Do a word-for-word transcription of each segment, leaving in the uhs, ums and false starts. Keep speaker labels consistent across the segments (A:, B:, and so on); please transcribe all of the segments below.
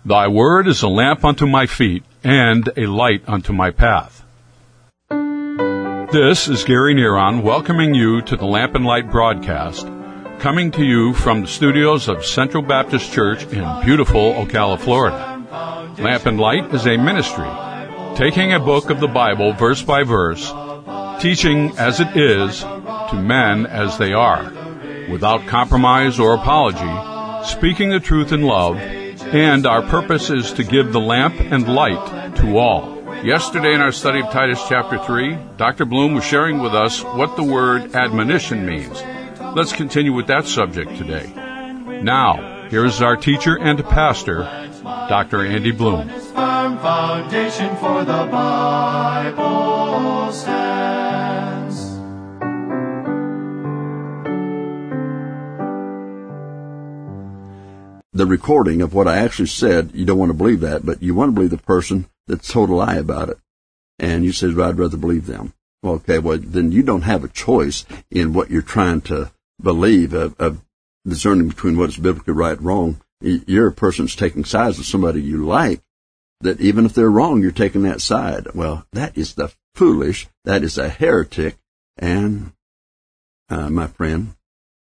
A: Thy word is a lamp unto my feet, and a light unto my path. This is Gary Neron welcoming you to the Lamp and Light broadcast, coming to you from the studios of Central Baptist Church in beautiful Ocala, Florida. Lamp and Light is a ministry, taking a book of the Bible verse by verse, teaching as it is to men as they are, without compromise or apology, speaking the truth in love, and our purpose is to give the lamp and light to all. Yesterday in our study of Titus chapter three, Doctor Bloom was sharing with us what the word admonition means. Let's continue with that subject today. Now, here is our teacher and pastor, Doctor Andy Bloom.
B: Firm foundation for the Bible stands.
C: The recording of what I actually said, you don't want to believe that, but you want to believe the person that told a lie about it. And you said, well, I'd rather believe them. Well, okay, well, then you don't have a choice in what you're trying to believe of, of discerning between what is biblically right and wrong. You're a person that's taking sides with somebody you like, that even if they're wrong, you're taking that side. Well, that is the foolish, that is a heretic, and, uh, my friend,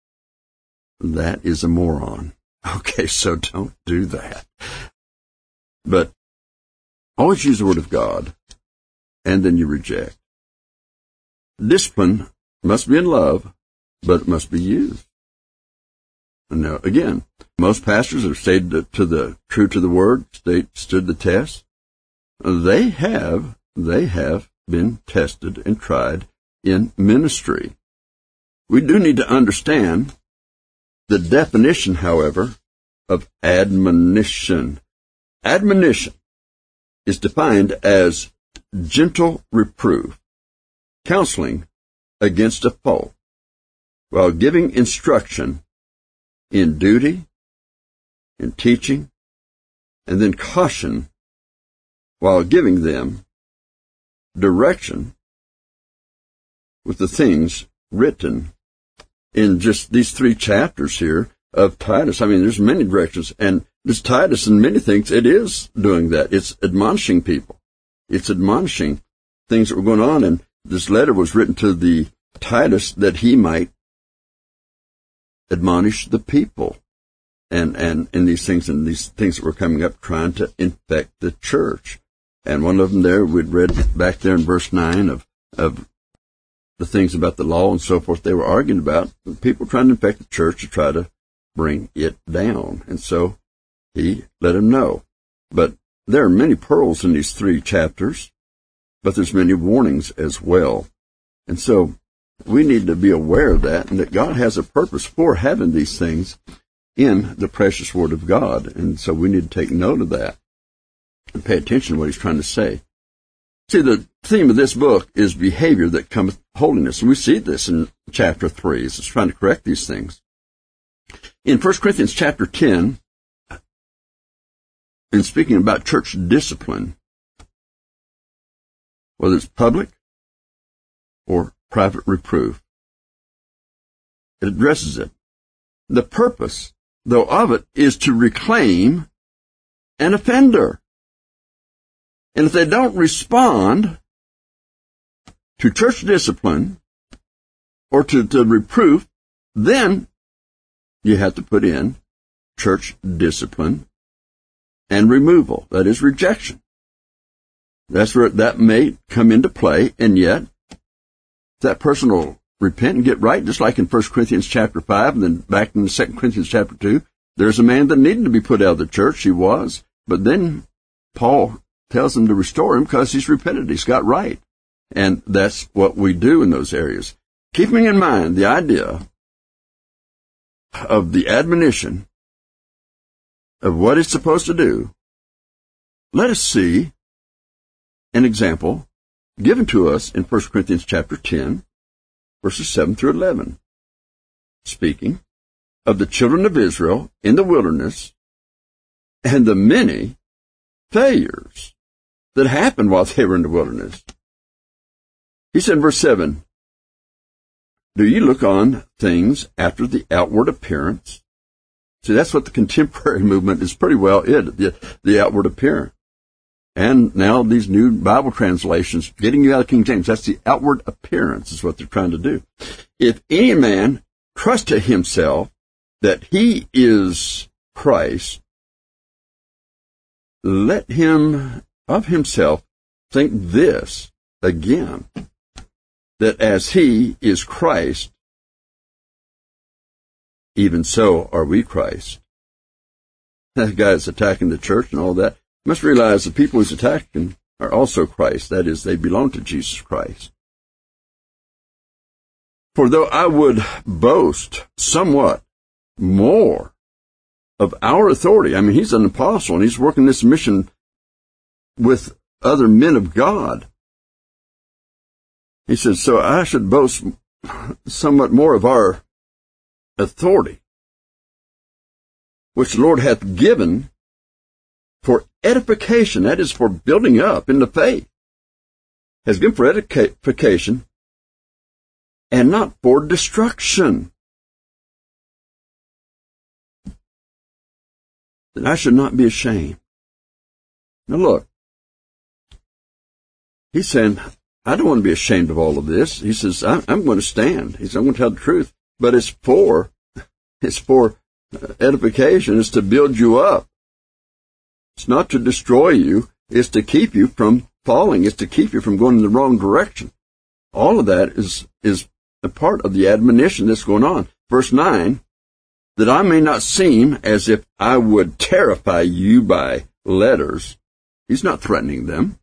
C: that is a moron. Okay, so don't do that. But always use the Word of God, and then you reject. Discipline must be in love, but it must be used. Now, again, most pastors have stayed to the true to the Word, they stood the test. They have, they have been tested and tried in ministry. We do need to understand the definition, however, of admonition. Admonition is defined as gentle reproof, counseling against a fault, while giving instruction in duty, in teaching, and then caution while giving them direction with the things written in just these three chapters here of Titus. I mean, there's many directions, and this Titus, in many things, it is doing that. It's admonishing people. It's admonishing things that were going on, and this letter was written to the Titus that he might admonish the people, and and in these things, and these things that were coming up, trying to infect the church. And one of them there, we'd read back there in verse nine of of the things about the law and so forth they were arguing about, people trying to infect the church to try to bring it down. And so he let them know. But there are many pearls in these three chapters, but there's many warnings as well. And so we need to be aware of that, and that God has a purpose for having these things in the precious Word of God. And so we need to take note of that and pay attention to what he's trying to say. See, the theme of this book is behavior that cometh holiness. And we see this in chapter three. It's trying to correct these things. In First Corinthians chapter ten, in speaking about church discipline, whether it's public or private reproof, it addresses it. The purpose, though, of it is to reclaim an offender. And if they don't respond to church discipline or to, to reproof, then you have to put in church discipline and removal. That is rejection. That's where that may come into play, and yet that person will repent and get right, just like in First Corinthians chapter five, and then back in Second Corinthians chapter two. There's a man that needed to be put out of the church. He was. But then Paul tells him to restore him because he's repented. He's got right. And that's what we do in those areas. Keeping in mind the idea of the admonition of what it's supposed to do, let us see an example given to us in First Corinthians chapter ten, verses seven through eleven, speaking of the children of Israel in the wilderness and the many failures that happened while they were in the wilderness. He said in verse seven, Do you look on things after the outward appearance? See, that's what the contemporary movement is pretty well it, the, the outward appearance. And now these new Bible translations, getting you out of King James, that's the outward appearance is what they're trying to do. If any man trust to himself that he is Christ, let him of himself think this again, that as he is Christ, even so are we Christ. That guy is attacking the church and all that. Must realize the people he's attacking are also Christ. That is, they belong to Jesus Christ. For though I would boast somewhat more of our authority, I mean, he's an apostle and he's working this mission with other men of God. He says, so I should boast somewhat more of our authority, which the Lord hath given for edification, that is, for building up in the faith, has given for edification, and not for destruction. That I should not be ashamed. Now look, he's saying, I don't want to be ashamed of all of this. He says, I'm, I'm going to stand. He says, I'm going to tell the truth. But it's for, it's for edification. It's to build you up. It's not to destroy you. It's to keep you from falling. It's to keep you from going in the wrong direction. All of that is, is a part of the admonition that's going on. Verse nine, that I may not seem as if I would terrify you by letters. He's not threatening them.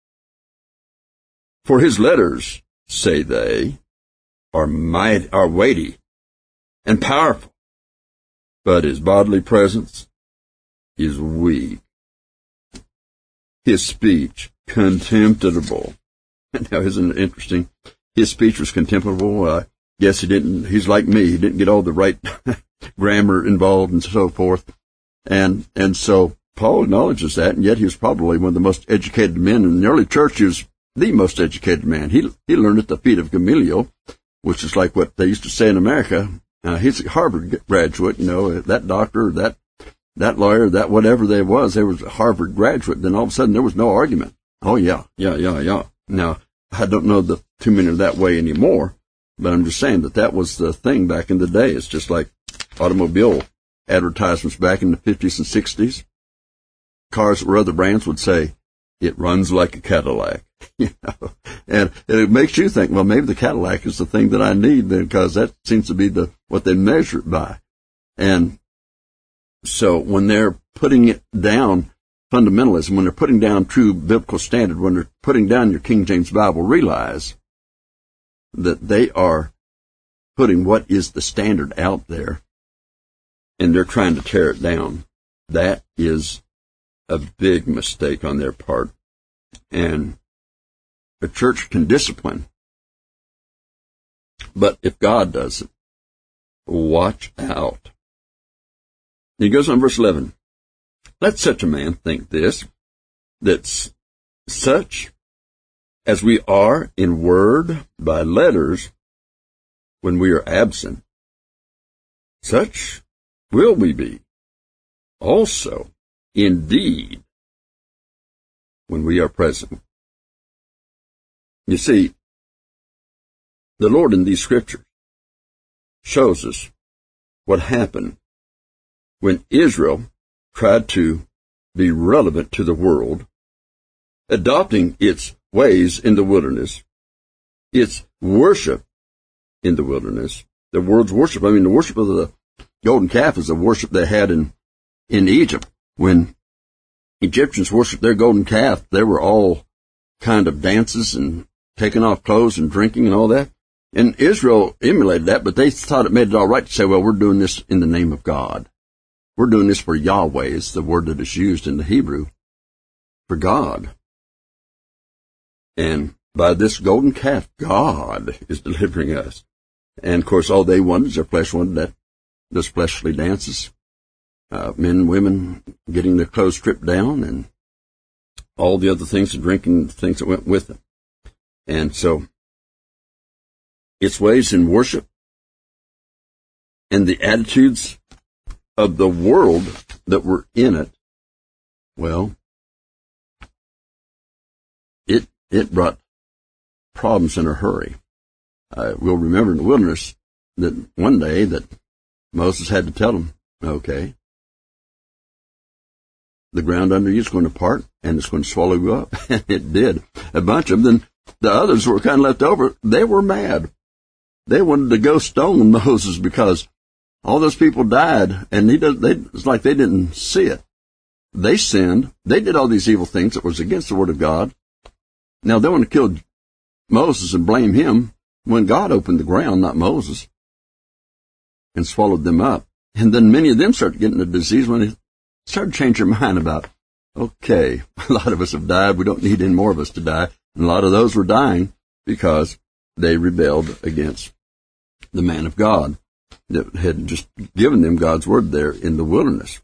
C: For his letters, say they, are might, are weighty and powerful, but his bodily presence is weak. His speech, contemptible. Now, isn't it interesting? His speech was contemptible. Uh, yes, he didn't, he's like me. He didn't get all the right grammar involved and so forth. And, and so Paul acknowledges that, and yet he was probably one of the most educated men in the early church. He was the most educated man. He, he learned at the feet of Gamaliel, which is like what they used to say in America. Uh, he's a Harvard graduate, you know, that doctor, that that lawyer, that whatever they was, they was a Harvard graduate. Then all of a sudden there was no argument. Oh yeah, yeah, yeah, yeah. Now, I don't know the too many are that way anymore, but I'm just saying that that was the thing back in the day. It's just like automobile advertisements back in the fifties and sixties. Cars that were other brands would say, it runs like a Cadillac. You know, and it makes you think, well, maybe the Cadillac is the thing that I need, because that seems to be the what they measure it by. And so when they're putting it down, fundamentalism, when they're putting down true biblical standard, when they're putting down your King James Bible, realize that they are putting what is the standard out there, and they're trying to tear it down. That is a big mistake on their part. And a church can discipline, but if God does it, watch out. He goes on verse eleven. Let such a man think this, that such as we are in word by letters when we are absent, such will we be also indeed when we are present. You see, the Lord in these scriptures shows us what happened when Israel tried to be relevant to the world, adopting its ways in the wilderness, its worship in the wilderness, the world's worship. I mean, the worship of the golden calf is the worship they had in, in Egypt. When Egyptians worshiped their golden calf, they were all kind of dances and taking off clothes and drinking and all that. And Israel emulated that, but they thought it made it all right to say, well, we're doing this in the name of God. We're doing this for Yahweh, is the word that is used in the Hebrew for God. And by this golden calf, God is delivering us. And of course, all they wanted is their flesh wanted that, those fleshly dances. Uh, men and women getting their clothes stripped down and all the other things, the drinking, things that went with it. And so, its ways in worship and the attitudes of the world that were in it, well, it it brought problems in a hurry. Uh, we'll remember in the wilderness that one day that Moses had to tell them, okay, the ground under you is going to part, and it's going to swallow you up. And it did. A bunch of them. Then the others who were kind of left over, they were mad. They wanted to go stone Moses because all those people died, and he does, they, it's like they didn't see it. They sinned. They did all these evil things that was against the Word of God. Now, they want to kill Moses and blame him when God opened the ground, not Moses, and swallowed them up. And then many of them started getting the disease when they started to change their mind about, okay, a lot of us have died. We don't need any more of us to die. And a lot of those were dying because they rebelled against the man of God that had just given them God's word there in the wilderness.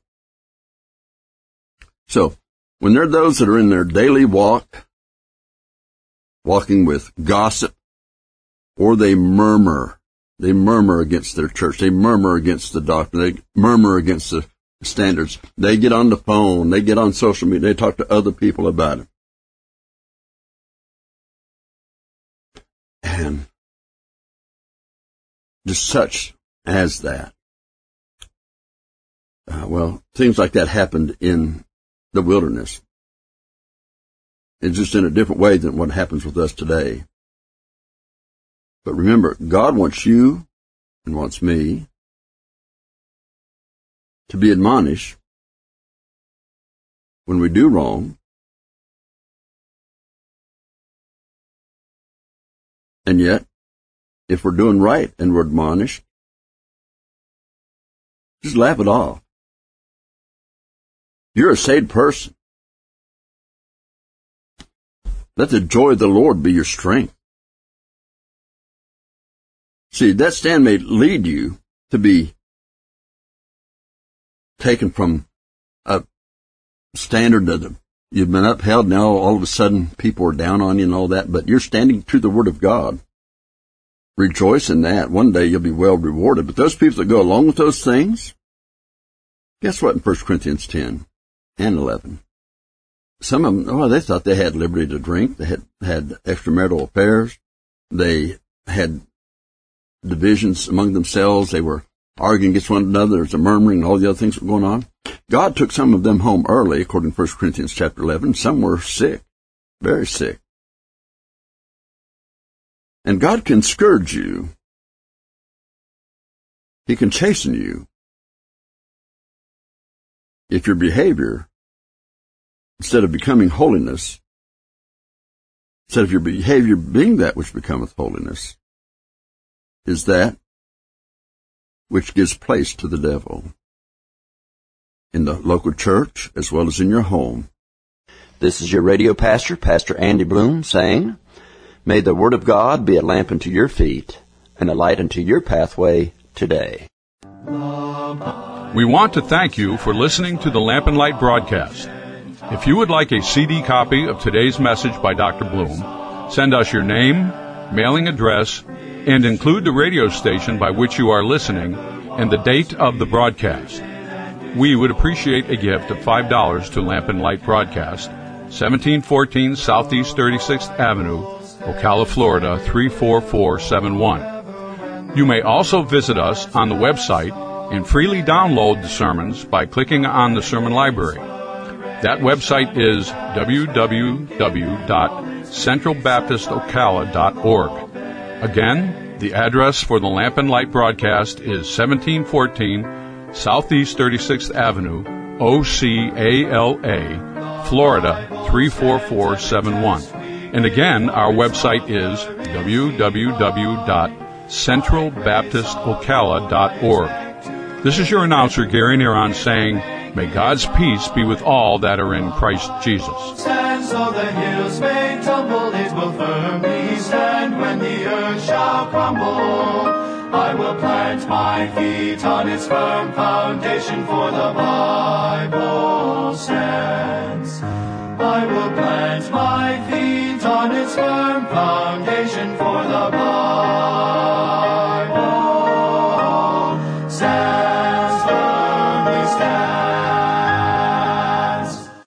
C: So, when there are those that are in their daily walk, walking with gossip, or they murmur, they murmur against their church, they murmur against the doctrine, they murmur against the standards, they get on the phone, they get on social media, they talk to other people about it. And just such as that. Uh, well, things like that happened in the wilderness. It's just in a different way than what happens with us today. But remember, God wants you and wants me to be admonished when we do wrong. And yet, if we're doing right and we're admonished, just laugh it off. You're a saved person. Let the joy of the Lord be your strength. See, that stand may lead you to be taken from a standard that you've been upheld. Now all of a sudden people are down on you and all that, but you're standing to the Word of God. Rejoice in that. One day you'll be well rewarded. But those people that go along with those things, guess what in First Corinthians ten and eleven? Some of them, oh, they thought they had liberty to drink. They had, had extramarital affairs. They had divisions among themselves. They were arguing against one another. There's a murmuring and all the other things that were going on. God took some of them home early, according to First Corinthians chapter eleven. Some were sick, very sick. And God can scourge you. He can chasten you if your behavior, instead of becoming holiness, instead of your behavior being that which becometh holiness, is that which gives place to the devil in the local church as well as in your home.
D: This is your radio pastor, Pastor Andy Bloom, saying, may the Word of God be a lamp unto your feet and a light unto your pathway today.
A: We want to thank you for listening to the Lamp and Light broadcast. If you would like a C D copy of today's message by Doctor Bloom, send us your name, mailing address, and include the radio station by which you are listening and the date of the broadcast. We would appreciate a gift of five dollars to Lamp and Light Broadcast, seventeen fourteen Southeast thirty-sixth Avenue, Ocala, Florida, three four four seven one. You may also visit us on the website and freely download the sermons by clicking on the Sermon Library. That website is w w w dot central baptist ocala dot org. Again, the address for the Lamp and Light broadcast is seventeen fourteen Southeast thirty-sixth Avenue, O C A L A, Florida, three four four seven one. And again, our website is w w w dot central baptist ocala dot org. This is your announcer, Gary Neron, saying, may God's peace be with all that are in Christ Jesus.
B: Stand so the hills may tumble, it will firmly stand when the earth shall crumble. I will plant my feet on its firm foundation, for the Bible stands. I will plant my feet on its firm foundation, for the Bible